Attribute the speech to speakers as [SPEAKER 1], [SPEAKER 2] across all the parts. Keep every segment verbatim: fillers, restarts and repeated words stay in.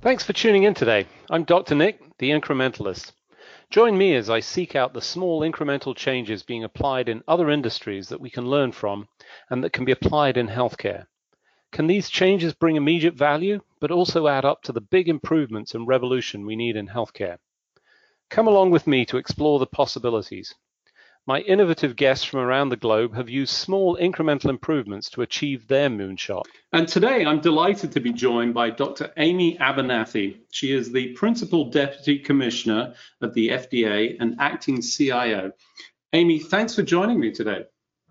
[SPEAKER 1] Thanks for tuning in today. I'm Doctor Nick, the Incrementalist. Join me as I seek out the small incremental changes being applied in other industries that we can learn from and that can be applied in healthcare. Can these changes bring immediate value, but also add up to the big improvements and revolution we need in healthcare? Come along with me to explore the possibilities. My innovative guests from around the globe have used small incremental improvements to achieve their moonshot. And today I'm delighted to be joined by Doctor Amy Abernathy. She is the Principal Deputy Commissioner of the F D A and Acting C I O. Amy, thanks for joining me today.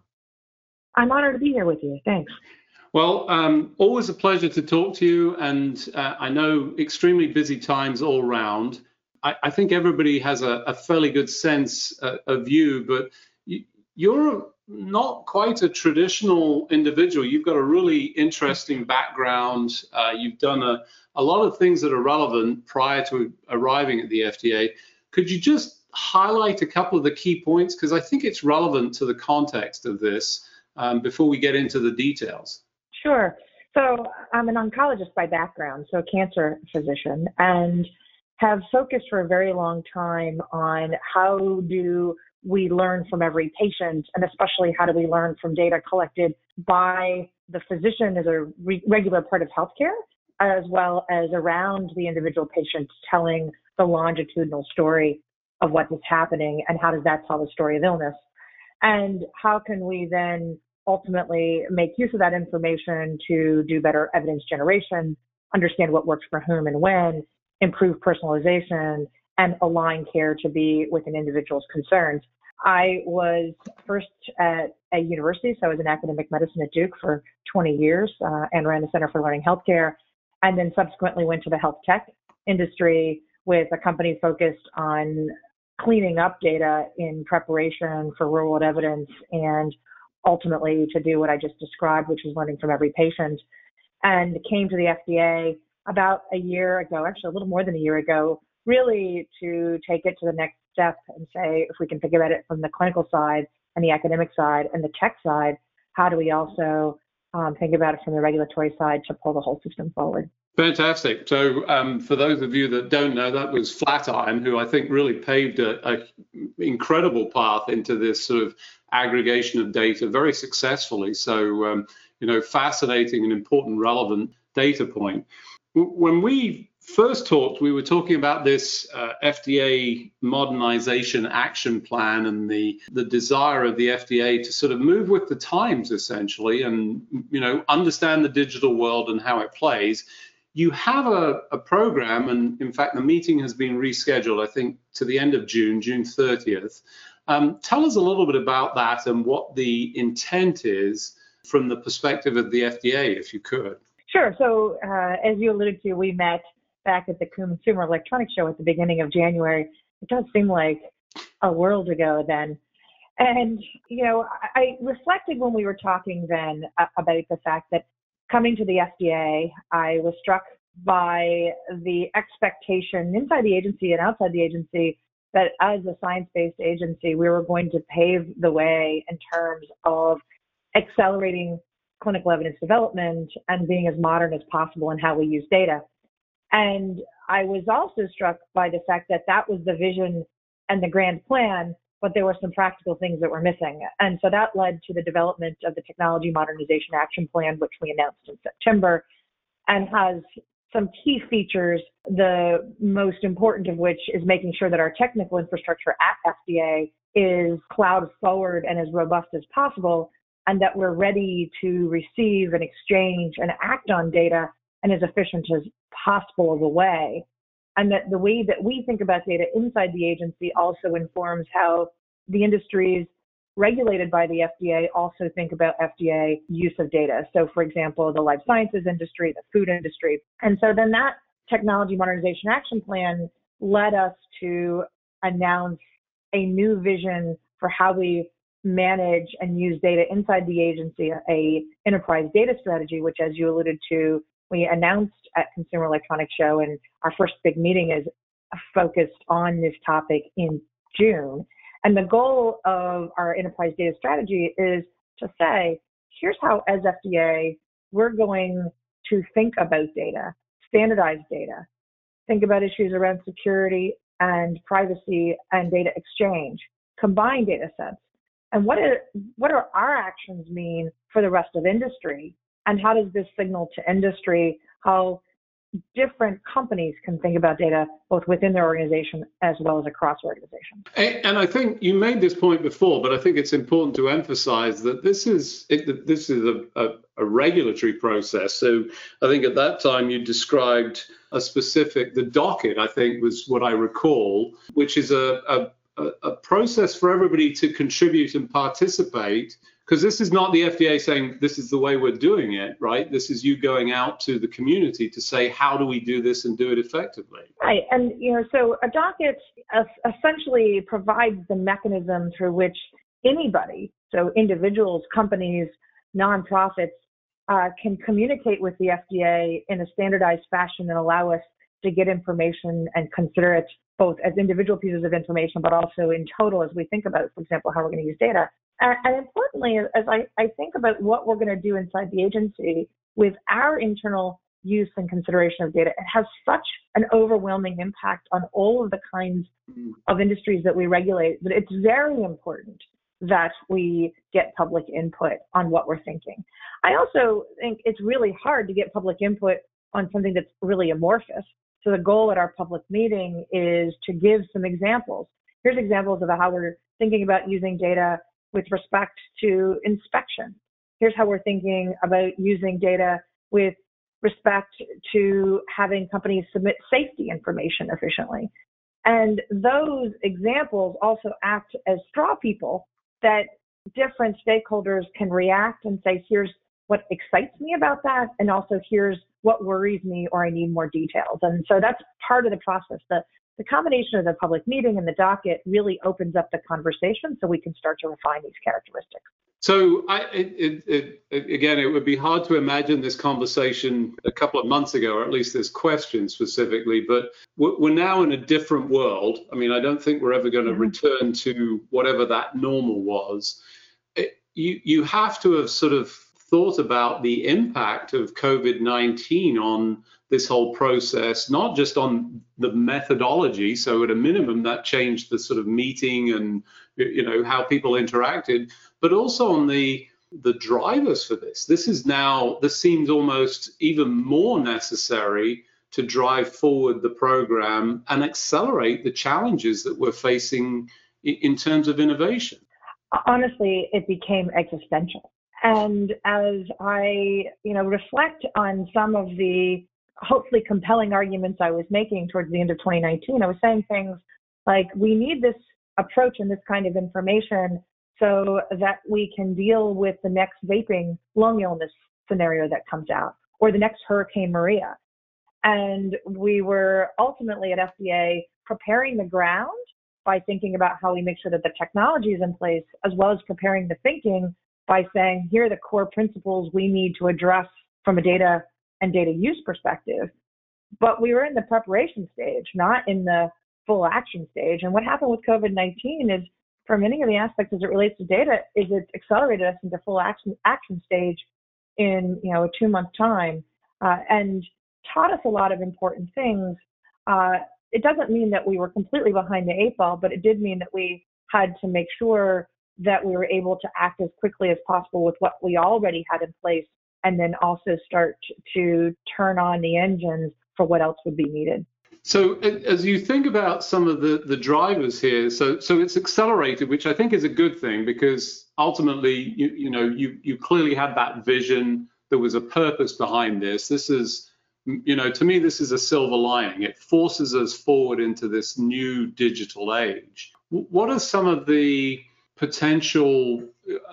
[SPEAKER 2] I'm honored to be here with you. Thanks.
[SPEAKER 1] Well, um, always a pleasure to talk to you, and uh, I know extremely busy times all round. I, I think everybody has a, a fairly good sense uh, of you, but you, you're not quite a traditional individual. You've got a really interesting background. Uh, you've done a, a lot of things that are relevant prior to arriving at the F D A. Could you just highlight a couple of the key points? Because I think it's relevant to the context of this um, before we get into the details.
[SPEAKER 2] Sure. So I'm an oncologist by background, so a cancer physician, and have focused for a very long time on how do we learn from every patient, and especially how do we learn from data collected by the physician as a re- regular part of healthcare, as well as around the individual patient, telling the longitudinal story of what is happening and how does that tell the story of illness. And how can we then ultimately make use of that information to do better evidence generation, understand what works for whom and when, improve personalization, and align care to be with an individual's concerns. I was first at a university, so I was in academic medicine at Duke for twenty years uh, and ran the Center for Learning Healthcare, and then subsequently went to the health tech industry with a company focused on cleaning up data in preparation for real-world evidence and ultimately to do what I just described, which is learning from every patient, and came to the F D A about a year ago, actually a little more than a year ago, really to take it to the next step and say, if we can think about it from the clinical side and the academic side and the tech side, how do we also um, think about it from the regulatory side to pull the whole system forward?
[SPEAKER 1] Fantastic. So um, for those of you that don't know, that was Flatiron, who I think really paved a, a incredible path into this sort of aggregation of data very successfully. So, um, you know, fascinating and important, relevant data point. When we first talked, we were talking about this uh, F D A modernization action plan and the, the desire of the F D A to sort of move with the times, essentially, and, you know, understand the digital world and how it plays. You have a, a program, and in fact, the meeting has been rescheduled, I think, to the end of June, June thirtieth. Um, tell us a little bit about that and what the intent is from the perspective of the F D A, if you could.
[SPEAKER 2] Sure. So uh, as you alluded to, we met back at the Consumer Electronics Show at the beginning of January. It does seem like a world ago then. And, you know, I, I reflected when we were talking then uh, about the fact that coming to the F D A, I was struck by the expectation inside the agency and outside the agency that as a science-based agency, we were going to pave the way in terms of accelerating clinical evidence development and being as modern as possible in how we use data. And I was also struck by the fact that that was the vision and the grand plan, but there were some practical things that were missing. And so that led to the development of the Technology Modernization Action Plan, which we announced in September, and has some key features, the most important of which is making sure that our technical infrastructure at F D A is cloud forward and as robust as possible, and that we're ready to receive and exchange and act on data in as efficient as possible of a way. And that the way that we think about data inside the agency also informs how the industries regulated by the F D A also think about F D A use of data. So for example, the life sciences industry, the food industry. And so then that Technology Modernization Action Plan led us to announce a new vision for how we manage and use data inside the agency, a enterprise data strategy, which, as you alluded to, we announced at Consumer Electronics Show, and our first big meeting is focused on this topic in June. And the goal of our enterprise data strategy is to say, here's how, as F D A, we're going to think about data, standardize data, think about issues around security and privacy and data exchange, combine data sets. And what are, what are our actions mean for the rest of industry? And how does this signal to industry how different companies can think about data both within their organization as well as across organizations?
[SPEAKER 1] And I think you made this point before, but I think it's important to emphasize that this is it, this is a, a, a regulatory process. So I think at that time you described a specific, the docket, I think was what I recall, which is a, a, a process for everybody to contribute and participate. Because this is not the F D A saying this is the way we're doing it, right? This is you going out to the community to say, how do we do this and do it effectively?
[SPEAKER 2] Right. And, you know, so a docket essentially provides the mechanism through which anybody, so individuals, companies, nonprofits, uh, can communicate with the F D A in a standardized fashion and allow us to get information and consider it both as individual pieces of information, but also in total as we think about, for example, how we're going to use data. And importantly, as I, I think about what we're going to do inside the agency with our internal use and consideration of data, it has such an overwhelming impact on all of the kinds of industries that we regulate that it's very important that we get public input on what we're thinking. I also think it's really hard to get public input on something that's really amorphous. So the goal at our public meeting is to give some examples. Here's examples of how we're thinking about using data with respect to inspection. Here's how we're thinking about using data with respect to having companies submit safety information efficiently. And those examples also act as straw people that different stakeholders can react and say, here's what excites me about that, and also here's what worries me or I need more details. And so that's part of the process. The, the combination of the public meeting and the docket really opens up the conversation so we can start to refine these characteristics.
[SPEAKER 1] So I, it, it, it, again, it would be hard to imagine this conversation a couple of months ago, or at least this question specifically, but we're now in a different world. I mean, I don't think we're ever going to return to whatever that normal was. It, you, you have to have sort of thought about the impact of COVID nineteen on this whole process, not just on the methodology. So at a minimum, that changed the sort of meeting and, you know, how people interacted, but also on the the drivers for this. This is now, this seems almost even more necessary to drive forward the program and accelerate the challenges that we're facing in terms of innovation.
[SPEAKER 2] Honestly, it became existential. And as I, you know, reflect on some of the hopefully compelling arguments I was making towards the end of twenty nineteen, I was saying things like, we need this approach and this kind of information so that we can deal with the next vaping lung illness scenario that comes out, or the next Hurricane Maria. And we were ultimately at F D A preparing the ground by thinking about how we make sure that the technology is in place, as well as preparing the thinking by saying, here are the core principles we need to address from a data and data use perspective. But we were in the preparation stage, not in the full action stage. And what happened with COVID nineteen is, for many of the aspects as it relates to data, is it accelerated us into full action action stage in, you know, a two month time, uh, and taught us a lot of important things. Uh, it doesn't mean that we were completely behind the eight ball, but it did mean that we had to make sure that we were able to act as quickly as possible with what we already had in place, and then also start to turn on the engines for what else would be needed.
[SPEAKER 1] So as you think about some of the, the drivers here, so so it's accelerated, which I think is a good thing, because ultimately, you, you know, you, you clearly had that vision. There was a purpose behind this. This is, you know, to me, this is a silver lining. It forces us forward into this new digital age. What are some of the potential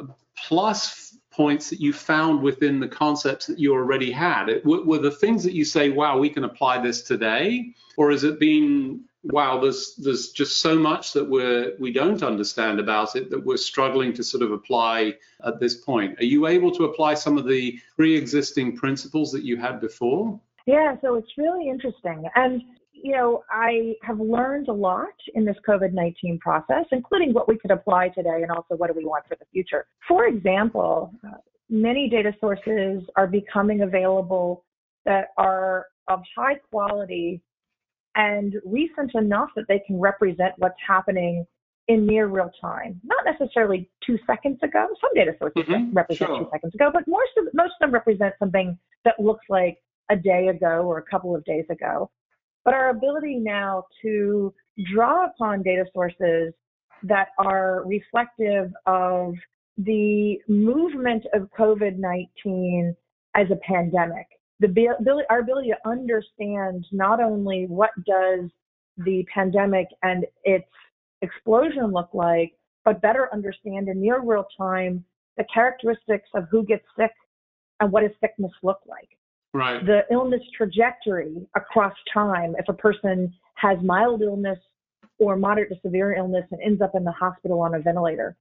[SPEAKER 1] plus points that you found within the concepts that you already had? It, were the things that you say, wow, we can apply this today? Or has it been, wow, there's there's just so much that we're, we don't understand about it that we're struggling to sort of apply at this point? Are you able to apply some of the pre-existing principles that you had before?
[SPEAKER 2] Yeah, so it's really interesting. And, you know, I have learned a lot in this COVID nineteen process, including what we could apply today and also what do we want for the future. For example, uh, many data sources are becoming available that are of high quality and recent enough that they can represent what's happening in near real time. Not necessarily two seconds ago. Some data sources
[SPEAKER 1] Mm-hmm.
[SPEAKER 2] represent
[SPEAKER 1] Sure.
[SPEAKER 2] two seconds ago, but most of, most of them represent something that looks like a day ago or a couple of days ago. But our ability now to draw upon data sources that are reflective of the movement of COVID nineteen as a pandemic, the ability, our ability to understand not only what does the pandemic and its explosion look like, but better understand in near real time the characteristics of who gets sick and what does sickness look like.
[SPEAKER 1] Right.
[SPEAKER 2] The illness trajectory across time, if a person has mild illness or moderate to severe illness and ends up in the hospital on a ventilator.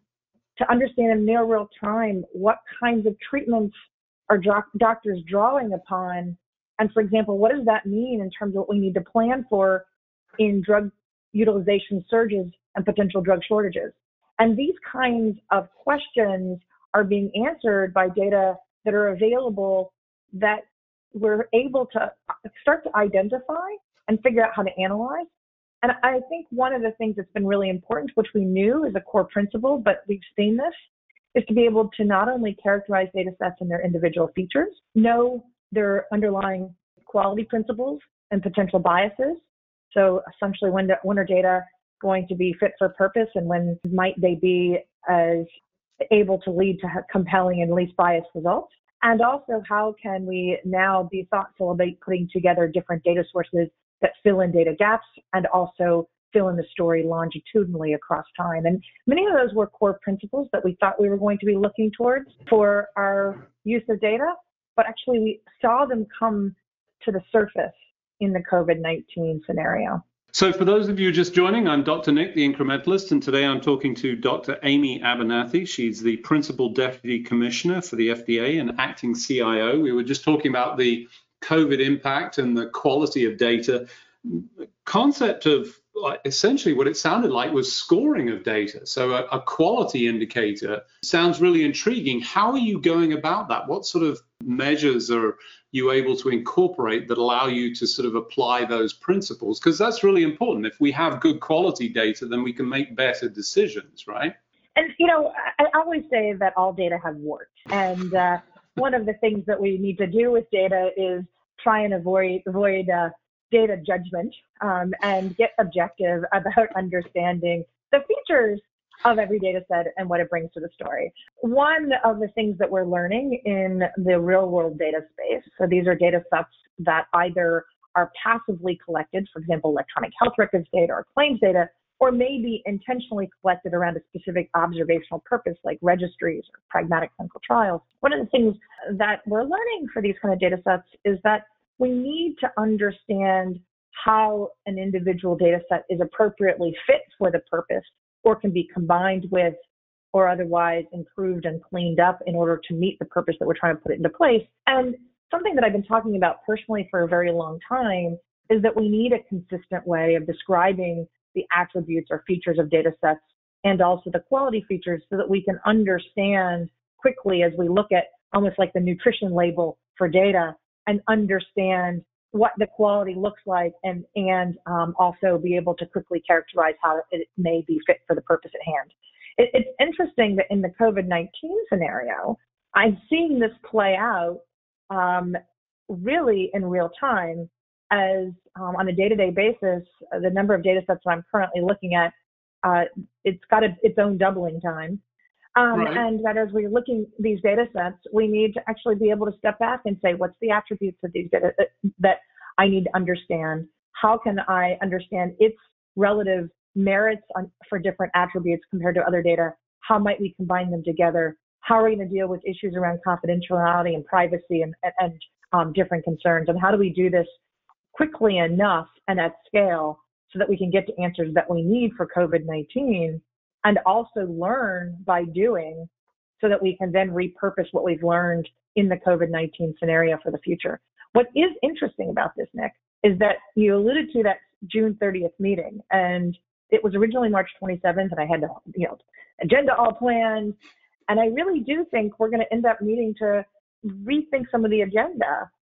[SPEAKER 2] To understand in near real time what kinds of treatments are doc- doctors drawing upon, and for example, what does that mean in terms of what we need to plan for in drug utilization surges and potential drug shortages. And these kinds of questions are being answered by data that are available that we're able to start to identify and figure out how to analyze. And I think one of the things that's been really important, which we knew is a core principle, but we've seen this, is to be able to not only characterize data sets and their individual features, know their underlying quality principles and potential biases. So essentially, when, when are data going to be fit for purpose, and when might they be as able to lead to compelling and least biased results? And also, how can we now be thoughtful about putting together different data sources that fill in data gaps and also fill in the story longitudinally across time? And many of those were core principles that we thought we were going to be looking towards for our use of data, but actually we saw them come to the surface in the COVID nineteen scenario.
[SPEAKER 1] So for those of you just joining, I'm Doctor Nick, the Incrementalist, and today I'm talking to Doctor Amy Abernathy. She's the Principal Deputy Commissioner for the F D A and Acting C I O. We were just talking about the COVID impact and the quality of data. The concept of like, essentially what it sounded like was scoring of data. So a, a quality indicator sounds really intriguing. How are you going about that? What sort of measures are you able to incorporate that allow you to sort of apply those principles? Because that's really important. If we have good quality data, then we can make better decisions, right?
[SPEAKER 2] And, you know, I, I always say that all data has warts. And uh, one of the things that we need to do with data is try and avoid, avoid uh, data judgment um, and get objective about understanding the features of every data set and what it brings to the story. One of the things that we're learning in the real world data space, so these are data sets that either are passively collected, for example, electronic health records data or claims data, or may be intentionally collected around a specific observational purpose like registries or pragmatic clinical trials. One of the things that we're learning for these kind of data sets is that we need to understand how an individual data set is appropriately fit for the purpose or can be combined with or otherwise improved and cleaned up in order to meet the purpose that we're trying to put it into place. And something that I've been talking about personally for a very long time is that we need a consistent way of describing the attributes or features of data sets and also the quality features so that we can understand quickly as we look at almost like the nutrition label for data and understand what the quality looks like and, and um, also be able to quickly characterize how it may be fit for the purpose at hand. It, it's interesting that in the COVID nineteen scenario, I'm seeing this play out um, really in real time as um, on a day-to-day basis, uh, the number of data sets that I'm currently looking at, uh, it's got a, its own doubling time. Um, right. And that as we're looking at these data sets, we need to actually be able to step back and say, what's the attributes of these data that I need to understand? How can I understand its relative merits on, for different attributes compared to other data? How might we combine them together? How are we going to deal with issues around confidentiality and privacy and, and, and um, different concerns? And how do we do this quickly enough and at scale so that we can get to answers that we need for COVID nineteen? And also learn by doing so that we can then repurpose what we've learned in the COVID nineteen scenario for the future. What is interesting about this, Nick, is that you alluded to that June thirtieth meeting, and it was originally March twenty-seventh, and I had the you know, agenda all planned. And I really do think we're going to end up needing to rethink some of the agenda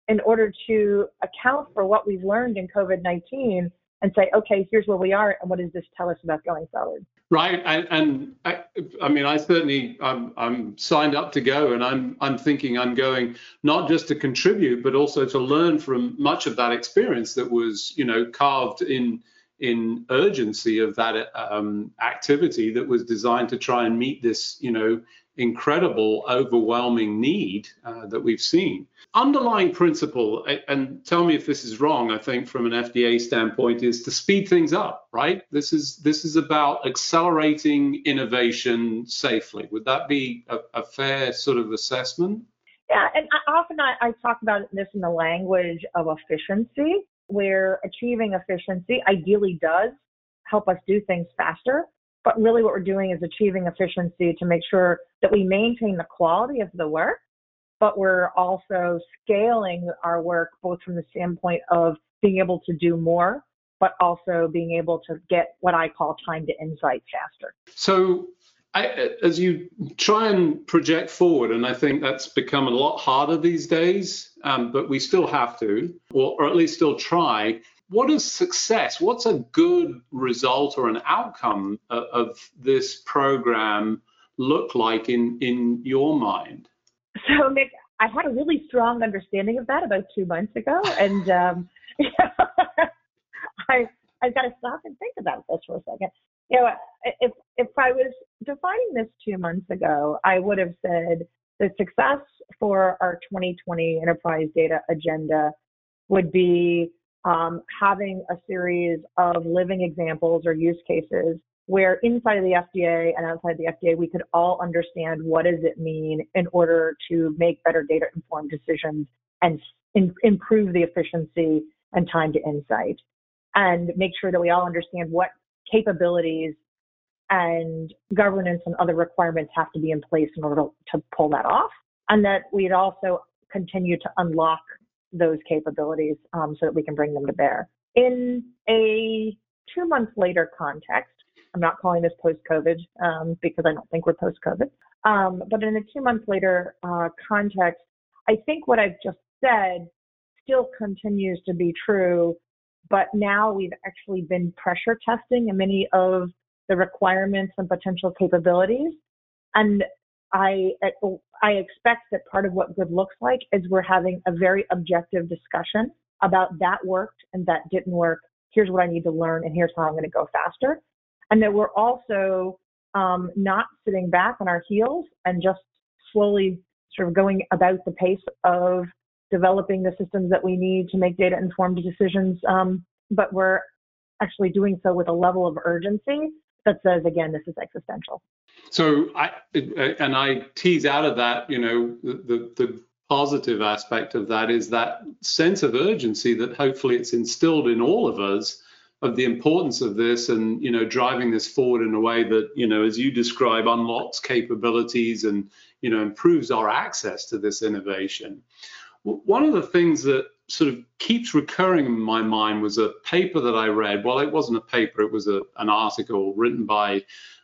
[SPEAKER 2] in order to account for what we've learned in COVID nineteen and say, okay, here's where we are, and what does this tell us about going forward?
[SPEAKER 1] Right, and, and I, I mean, I certainly, I'm, I'm signed up to go, and I'm, I'm thinking I'm going not just to contribute, but also to learn from much of that experience that was, you know, carved in, in urgency of that um, activity that was designed to try and meet this, you know, incredible, overwhelming need uh, that we've seen. Underlying principle, and tell me if this is wrong, I think from an F D A standpoint, is to speed things up, right? This is this is about accelerating innovation safely. Would that be a, a fair sort of assessment?
[SPEAKER 2] Yeah, and I, often I, I talk about this in the language of efficiency, where achieving efficiency ideally does help us do things faster. But really what we're doing is achieving efficiency to make sure that we maintain the quality of the work, but we're also scaling our work both from the standpoint of being able to do more, but also being able to get what I call time to insight faster.
[SPEAKER 1] So I, as you try and project forward, and I think that's become a lot harder these days, um, but we still have to, or, or at least still try. What is success? What's a good result or an outcome of, of this program look like in, in your mind?
[SPEAKER 2] So, Nick, I had a really strong understanding of that about two months ago, and um, I I've got to stop and think about this for a second. You know, if if I was defining this two months ago, I would have said the success for our twenty twenty enterprise data agenda would be um, having a series of living examples or use cases where inside of the F D A and outside the F D A, we could all understand what does it mean in order to make better data-informed decisions and in, improve the efficiency and time to insight, and make sure that we all understand what capabilities and governance and other requirements have to be in place in order to, to pull that off, and that we'd also continue to unlock those capabilities um, so that we can bring them to bear. In a two months later context, I'm not calling this post-COVID um, because I don't think we're post-COVID, um, but in a two months later uh, context, I think what I've just said still continues to be true, but now we've actually been pressure testing many of the requirements and potential capabilities. And I, I expect that part of what good looks like is we're having a very objective discussion about that worked and that didn't work. Here's what I need to learn, and here's how I'm going to go faster. And that we're also um, not sitting back on our heels and just slowly sort of going about the pace of developing the systems that we need to make data-informed decisions, um, but we're actually doing so with a level of urgency that says, again, this is existential.
[SPEAKER 1] So I, and I tease out of that, you know, the, the positive aspect of that is that sense of urgency that hopefully it's instilled in all of us of the importance of this, and, you know, driving this forward in a way that, you know, as you describe, unlocks capabilities and, you know, improves our access to this innovation. One of the things that sort of keeps recurring in my mind was a paper that I read. Well, it wasn't a paper, it was a, an article written by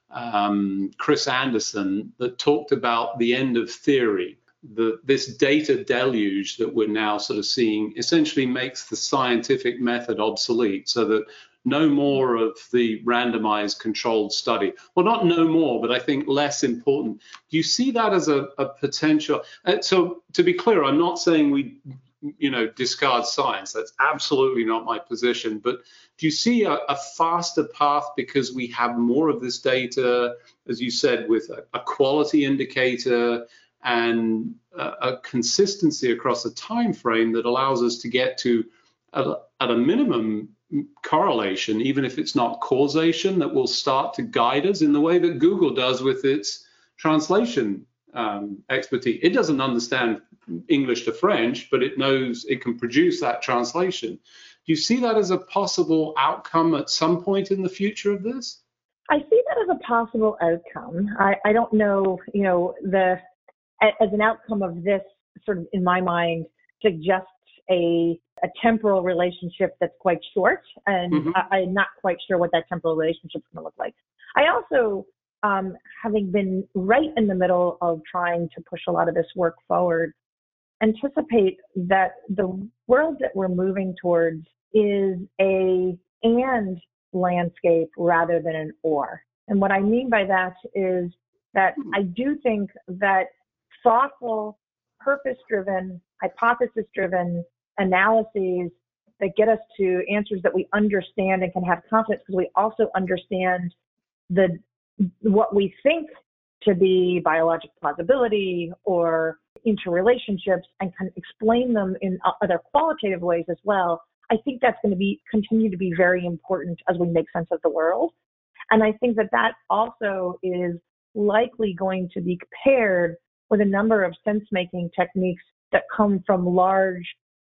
[SPEAKER 1] um, Chris Anderson that talked about the end of theory. The, this data deluge that we're now sort of seeing essentially makes the scientific method obsolete, so that no more of the randomized controlled study. Well, not no more, but I think less important. Do you see that as a, a potential? Uh, so to be clear, I'm not saying we, you know, discard science. That's absolutely not my position. But do you see a, a faster path because we have more of this data, as you said, with a, a quality indicator and a, a consistency across a time frame that allows us to get to, a, at a minimum, correlation, even if it's not causation, that will start to guide us in the way that Google does with its translation um, expertise? It doesn't understand English to French, but it knows it can produce that translation. Do you see that as a possible outcome at some point in the future of this?
[SPEAKER 2] I see that as a possible outcome. I, I don't know, you know, the as an outcome of this sort of, in my mind, suggests a a temporal relationship that's quite short, and mm-hmm. I, I'm not quite sure what that temporal relationship is going to look like. I also, um, having been right in the middle of trying to push a lot of this work forward, anticipate that the world that we're moving towards is a and landscape rather than an or. And what I mean by that is that I do think that thoughtful, purpose-driven, hypothesis-driven analyses that get us to answers that we understand and can have confidence because we also understand the what we think to be biologic plausibility or interrelationships and can explain them in other qualitative ways as well. I think that's going to be continue to be very important as we make sense of the world. And I think that that also is likely going to be paired with a number of sense-making techniques that come from large,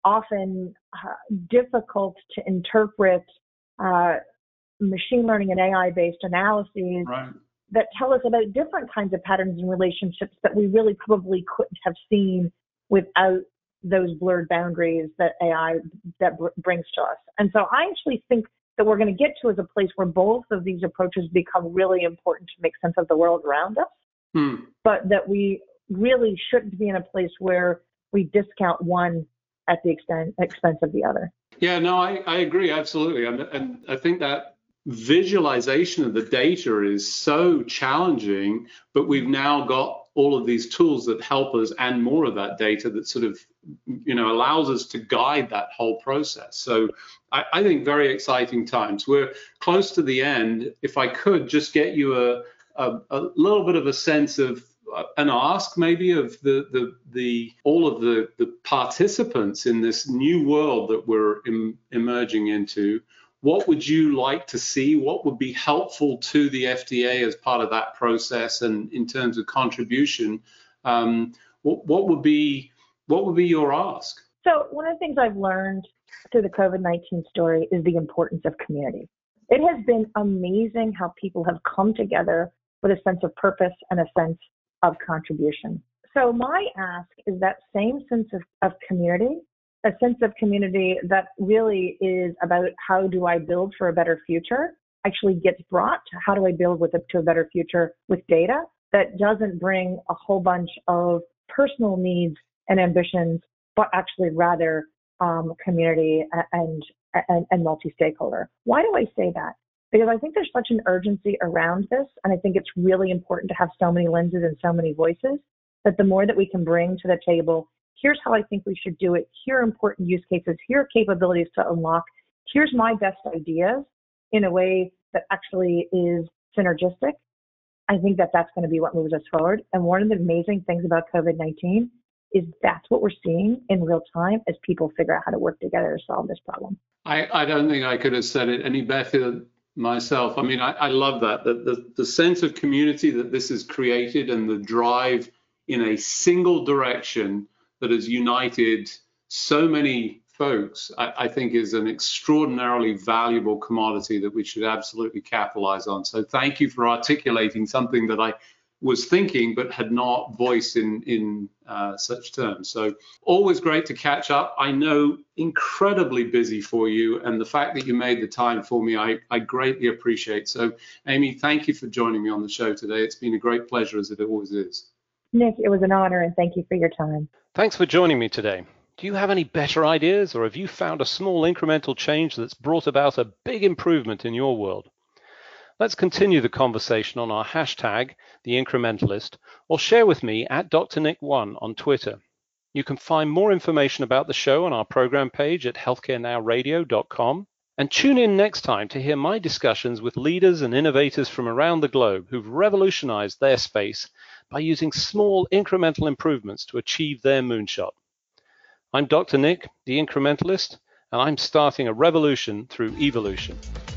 [SPEAKER 2] often uh, difficult to interpret uh, machine learning and A I-based analyses
[SPEAKER 1] Right.
[SPEAKER 2] that tell us about different kinds of patterns and relationships that we really probably couldn't have seen without those blurred boundaries that A I that br- brings to us. And so I actually think that we're going to get to is a place where both of these approaches become really important to make sense of the world around us,
[SPEAKER 1] Hmm.
[SPEAKER 2] but that we really shouldn't be in a place where we discount one at the extent, expense of the other.
[SPEAKER 1] Yeah, no, I, I agree, absolutely. And, and I think that visualization of the data is so challenging, but we've now got all of these tools that help us and more of that data that sort of, you know, allows us to guide that whole process. So I, I think very exciting times. We're close to the end. If I could just get you a, a, a little bit of a sense of an ask maybe of the the the all of the the participants in this new world that we're em, emerging into. What would you like to see? What would be helpful to the F D A as part of that process, and in terms of contribution? Um, what, what would be what would be your ask?
[SPEAKER 2] So one of the things I've learned through the COVID nineteen story is the importance of community. It has been amazing how people have come together with a sense of purpose and a sense of contribution. So my ask is that same sense of, of community, a sense of community that really is about how do I build for a better future, actually gets brought to how do I build with a, to a better future with data that doesn't bring a whole bunch of personal needs and ambitions, but actually rather um, community and, and, and multi-stakeholder. Why do I say that? Because I think there's such an urgency around this, and I think it's really important to have so many lenses and so many voices, that the more that we can bring to the table, here's how I think we should do it, here are important use cases, here are capabilities to unlock, here's my best ideas in a way that actually is synergistic. I think that that's going to be what moves us forward. And one of the amazing things about COVID nineteen is that's what we're seeing in real time as people figure out how to work together to solve this problem.
[SPEAKER 1] I, I don't think I could have said it any better myself. I mean, I, I love that, that the, the sense of community that this has created and the drive in a single direction that has united so many folks, I, I think is an extraordinarily valuable commodity that we should absolutely capitalize on. So thank you for articulating something that I was thinking but had not voiced in, in uh, such terms. So always great to catch up. I know incredibly busy for you, and the fact that you made the time for me, I, I greatly appreciate. So Amy, thank you for joining me on the show today. It's been a great pleasure, as it always is.
[SPEAKER 2] Nick, it was an honor, and thank you for your time.
[SPEAKER 3] Thanks for joining me today. Do you have any better ideas, or have you found a small incremental change that's brought about a big improvement in your world? Let's continue the conversation on our hashtag, The Incrementalist, or share with me at D R Nick one on Twitter. You can find more information about the show on our program page at healthcare now radio dot com. And tune in next time to hear my discussions with leaders and innovators from around the globe who've revolutionized their space by using small incremental improvements to achieve their moonshot. I'm Doctor Nick, the Incrementalist, and I'm starting a revolution through evolution.